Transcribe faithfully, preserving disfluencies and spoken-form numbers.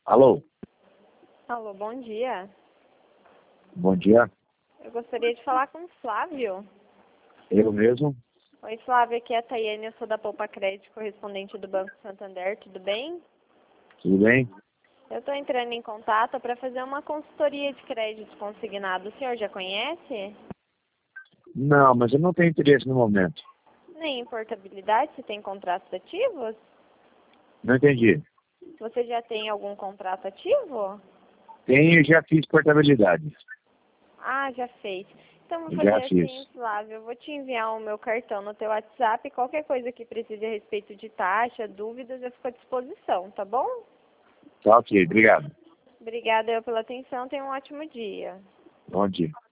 Alô, Alô, bom dia. bom dia. Eu gostaria de falar com o Flávio. Eu mesmo? Oi, Flávio, aqui é a Tayane, eu sou da Poupa Crédito, correspondente do Banco Santander, tudo bem? Tudo bem? Eu estou entrando em contato para fazer uma consultoria de crédito consignado. O senhor já conhece? Não, mas eu não tenho interesse no momento. Nem em portabilidade, se tem contratos ativos? Não entendi. Você já tem algum contrato ativo? Tenho, já fiz portabilidade. Ah, já fez. Então vou Já fazer fiz. assim, Flávio, eu vou te enviar o meu cartão no teu WhatsApp. Qualquer coisa que precise a respeito de taxa, dúvidas, eu fico à disposição, tá bom? Tá ok, obrigado. Obrigada eu pela atenção, tenha um ótimo dia. Bom dia.